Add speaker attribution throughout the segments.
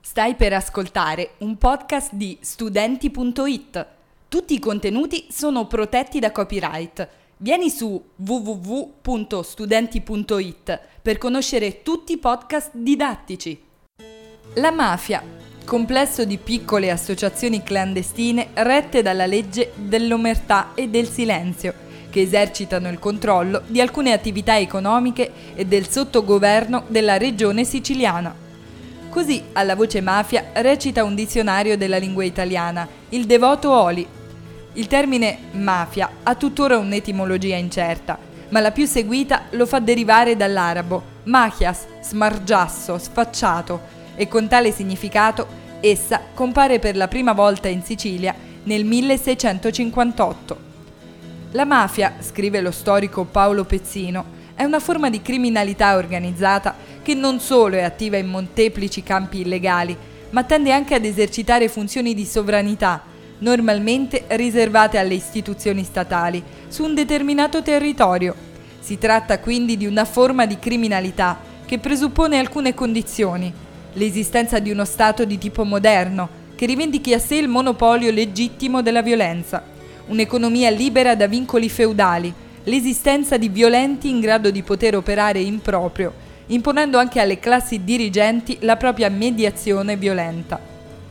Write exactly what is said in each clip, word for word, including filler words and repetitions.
Speaker 1: Stai per ascoltare un podcast di studenti punto it. Tutti i contenuti sono protetti da copyright. Vieni su w w w punto studenti punto it per conoscere tutti i podcast didattici. La mafia, complesso di piccole associazioni clandestine rette dalla legge dell'omertà e del silenzio, che esercitano il controllo di alcune attività economiche e del sottogoverno della regione siciliana. Così alla voce mafia recita un dizionario della lingua italiana, il Devoto Oli. Il termine mafia ha tuttora un'etimologia incerta, ma la più seguita lo fa derivare dall'arabo machias, smargiasso, sfacciato, e con tale significato essa compare per la prima volta in Sicilia nel milleseicentocinquantotto. La mafia, scrive lo storico Paolo Pezzino, è una forma di criminalità organizzata che non solo è attiva in molteplici campi illegali, ma tende anche ad esercitare funzioni di sovranità, normalmente riservate alle istituzioni statali, su un determinato territorio. Si tratta quindi di una forma di criminalità che presuppone alcune condizioni: l'esistenza di uno Stato di tipo moderno, che rivendichi a sé il monopolio legittimo della violenza, un'economia libera da vincoli feudali, l'esistenza di violenti in grado di poter operare in proprio, imponendo anche alle classi dirigenti la propria mediazione violenta.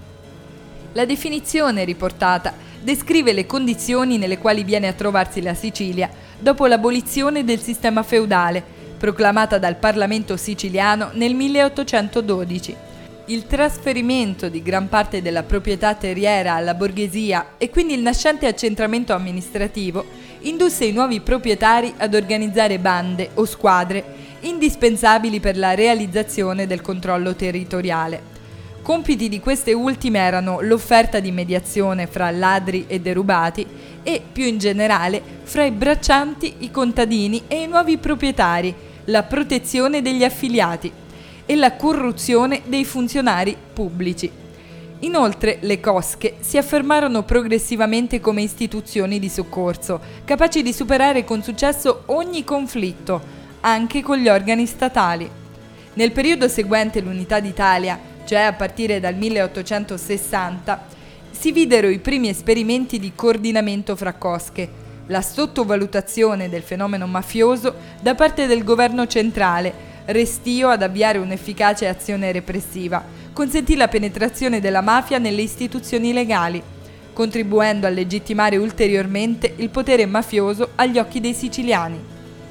Speaker 1: La definizione riportata descrive le condizioni nelle quali viene a trovarsi la Sicilia dopo l'abolizione del sistema feudale, proclamata dal Parlamento siciliano nel milleottocentododici. Il trasferimento di gran parte della proprietà terriera alla borghesia e quindi il nascente accentramento amministrativo indusse i nuovi proprietari ad organizzare bande o squadre indispensabili per la realizzazione del controllo territoriale. Compiti di queste ultime erano l'offerta di mediazione fra ladri e derubati e, più in generale, fra i braccianti, i contadini e i nuovi proprietari, la protezione degli affiliati e la corruzione dei funzionari pubblici. Inoltre, le cosche si affermarono progressivamente come istituzioni di soccorso, capaci di superare con successo ogni conflitto, anche con gli organi statali. Nel periodo seguente l'Unità d'Italia, cioè a partire dal milleottocentosessanta, si videro i primi esperimenti di coordinamento fra cosche, la sottovalutazione del fenomeno mafioso da parte del governo centrale, restio ad avviare un'efficace azione repressiva, consentì la penetrazione della mafia nelle istituzioni legali, contribuendo a legittimare ulteriormente il potere mafioso agli occhi dei siciliani.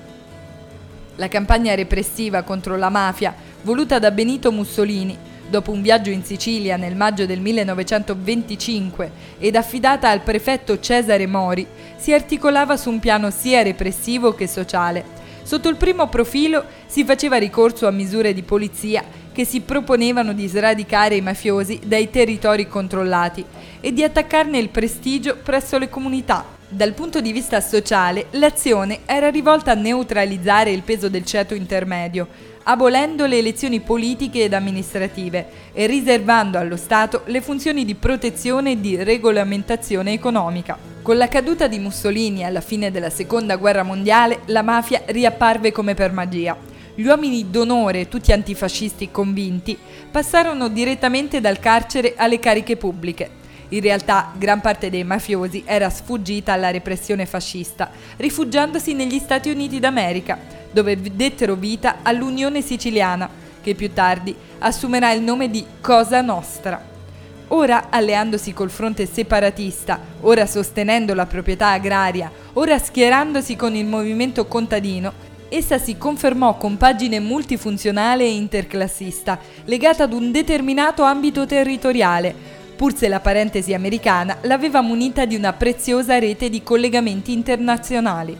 Speaker 1: La campagna repressiva contro la mafia, voluta da Benito Mussolini, dopo un viaggio in Sicilia nel maggio del millenovecentoventicinque ed affidata al prefetto Cesare Mori, si articolava su un piano sia repressivo che sociale. Sotto il primo profilo si faceva ricorso a misure di polizia che si proponevano di sradicare i mafiosi dai territori controllati e di attaccarne il prestigio presso le comunità. Dal punto di vista sociale, l'azione era rivolta a neutralizzare il peso del ceto intermedio, abolendo le elezioni politiche ed amministrative e riservando allo Stato le funzioni di protezione e di regolamentazione economica. Con la caduta di Mussolini alla fine della Seconda Guerra Mondiale, la mafia riapparve come per magia. Gli uomini d'onore, tutti antifascisti convinti, passarono direttamente dal carcere alle cariche pubbliche. In realtà, gran parte dei mafiosi era sfuggita alla repressione fascista, rifugiandosi negli Stati Uniti d'America, dove dettero vita all'Unione Siciliana, che più tardi assumerà il nome di Cosa Nostra. Ora alleandosi col fronte separatista, ora sostenendo la proprietà agraria, ora schierandosi con il movimento contadino, essa si confermò compagine multifunzionale e interclassista, legata ad un determinato ambito territoriale, pur se la parentesi americana l'aveva munita di una preziosa rete di collegamenti internazionali.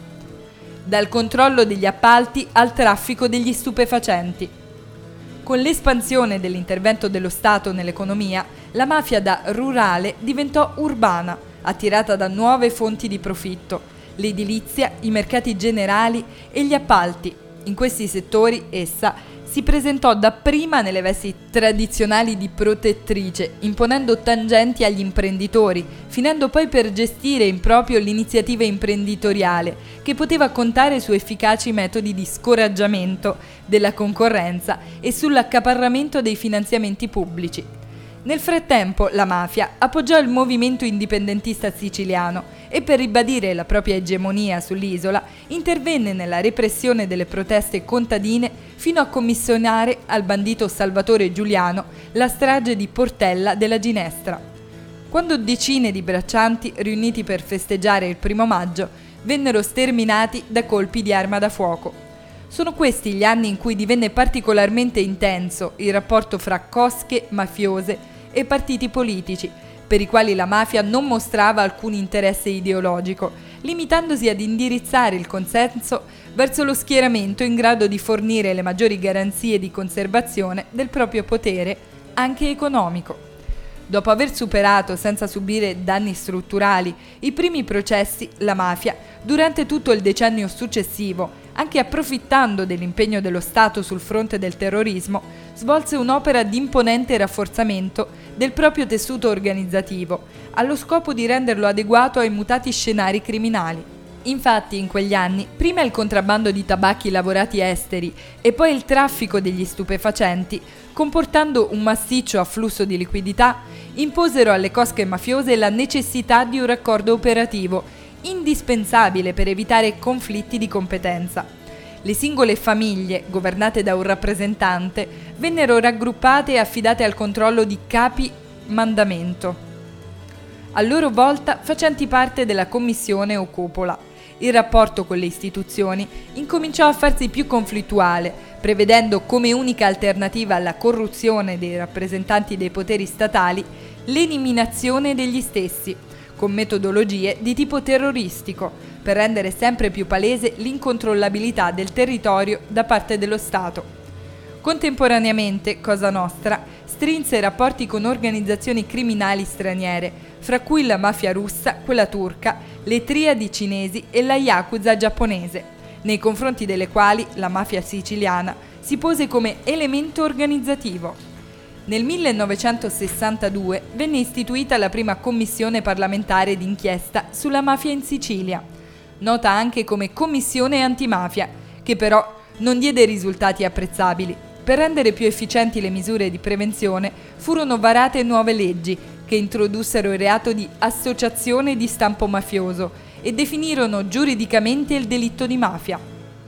Speaker 1: Dal controllo degli appalti al traffico degli stupefacenti. Con l'espansione dell'intervento dello Stato nell'economia, la mafia da rurale diventò urbana, attirata da nuove fonti di profitto, l'edilizia, i mercati generali e gli appalti. In questi settori essa si presentò dapprima nelle vesti tradizionali di protettrice, imponendo tangenti agli imprenditori, finendo poi per gestire in proprio l'iniziativa imprenditoriale, che poteva contare su efficaci metodi di scoraggiamento della concorrenza e sull'accaparramento dei finanziamenti pubblici. Nel frattempo la mafia appoggiò il movimento indipendentista siciliano e per ribadire la propria egemonia sull'isola intervenne nella repressione delle proteste contadine fino a commissionare al bandito Salvatore Giuliano la strage di Portella della Ginestra. Quando decine di braccianti, riuniti per festeggiare il primo maggio, vennero sterminati da colpi di arma da fuoco. Sono questi gli anni in cui divenne particolarmente intenso il rapporto fra cosche mafiose e partiti politici, per i quali la mafia non mostrava alcun interesse ideologico, limitandosi ad indirizzare il consenso verso lo schieramento in grado di fornire le maggiori garanzie di conservazione del proprio potere, anche economico. Dopo aver superato senza subire danni strutturali i primi processi, la mafia, durante tutto il decennio successivo, anche approfittando dell'impegno dello Stato sul fronte del terrorismo, svolse un'opera di imponente rafforzamento del proprio tessuto organizzativo, allo scopo di renderlo adeguato ai mutati scenari criminali. Infatti, in quegli anni, prima il contrabbando di tabacchi lavorati esteri e poi il traffico degli stupefacenti, comportando un massiccio afflusso di liquidità, imposero alle cosche mafiose la necessità di un raccordo operativo indispensabile per evitare conflitti di competenza. Le singole famiglie, governate da un rappresentante, vennero raggruppate e affidate al controllo di capi mandamento, a loro volta facenti parte della commissione o cupola. Il rapporto con le istituzioni incominciò a farsi più conflittuale, prevedendo come unica alternativa alla corruzione dei rappresentanti dei poteri statali l'eliminazione degli stessi, con metodologie di tipo terroristico, per rendere sempre più palese l'incontrollabilità del territorio da parte dello Stato. Contemporaneamente, Cosa Nostra strinse rapporti con organizzazioni criminali straniere, fra cui la mafia russa, quella turca, le triadi cinesi e la yakuza giapponese, nei confronti delle quali la mafia siciliana si pose come elemento organizzativo. Nel millenovecentosessantadue venne istituita la prima commissione parlamentare d'inchiesta sulla mafia in Sicilia, nota anche come Commissione Antimafia, che però non diede risultati apprezzabili. Per rendere più efficienti le misure di prevenzione furono varate nuove leggi che introdussero il reato di associazione di stampo mafioso e definirono giuridicamente il delitto di mafia.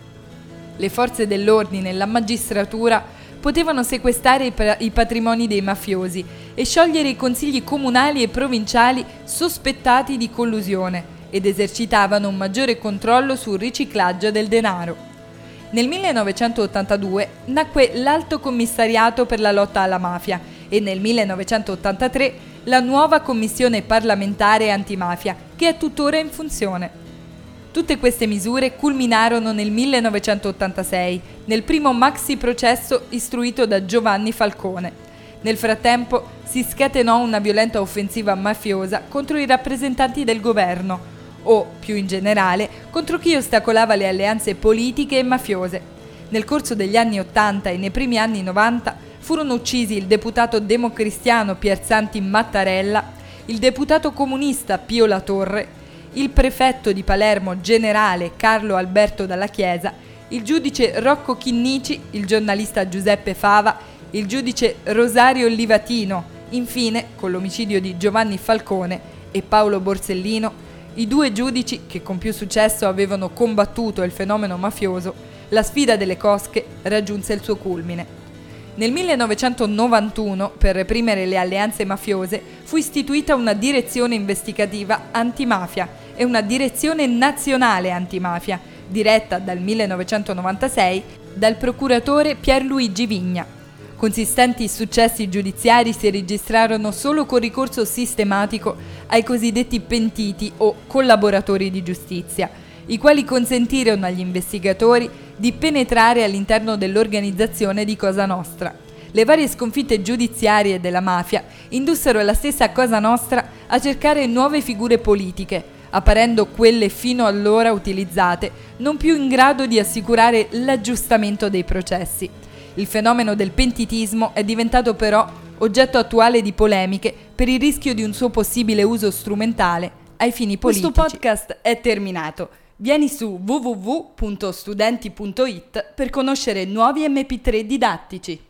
Speaker 1: Le forze dell'ordine e la magistratura potevano sequestrare i, pa- i patrimoni dei mafiosi e sciogliere i consigli comunali e provinciali sospettati di collusione ed esercitavano un maggiore controllo sul riciclaggio del denaro. Nel millenovecentottantadue nacque l'Alto Commissariato per la lotta alla mafia e nel millenovecentottantatré la nuova Commissione parlamentare antimafia, che è tuttora in funzione. Tutte queste misure culminarono nel millenovecentottantasei, nel primo maxi processo istruito da Giovanni Falcone. Nel frattempo si scatenò una violenta offensiva mafiosa contro i rappresentanti del governo, o, più in generale, contro chi ostacolava le alleanze politiche e mafiose. Nel corso degli anni ottanta e nei primi anni novanta furono uccisi il deputato democristiano Piersanti Mattarella, il deputato comunista Pio La Torre, il prefetto di Palermo generale Carlo Alberto Dalla Chiesa, il giudice Rocco Chinnici, il giornalista Giuseppe Fava, il giudice Rosario Livatino, infine, con l'omicidio di Giovanni Falcone e Paolo Borsellino, i due giudici che con più successo avevano combattuto il fenomeno mafioso, la sfida delle cosche raggiunse il suo culmine. Nel millenovecentonovantuno, per reprimere le alleanze mafiose, fu istituita una direzione investigativa antimafia e una direzione nazionale antimafia, diretta dal millenovecentonovantasei dal procuratore Pierluigi Vigna. Consistenti successi giudiziari si registrarono solo con ricorso sistematico ai cosiddetti pentiti o collaboratori di giustizia, i quali consentirono agli investigatori di penetrare all'interno dell'organizzazione di Cosa Nostra. Le varie sconfitte giudiziarie della mafia indussero la stessa Cosa Nostra a cercare nuove figure politiche, apparendo quelle fino allora utilizzate non più in grado di assicurare l'aggiustamento dei processi. Il fenomeno del pentitismo è diventato però oggetto attuale di polemiche per il rischio di un suo possibile uso strumentale ai fini politici. Questo podcast è terminato. Vieni su w w w punto studenti punto i t per conoscere nuovi emme pi tre didattici.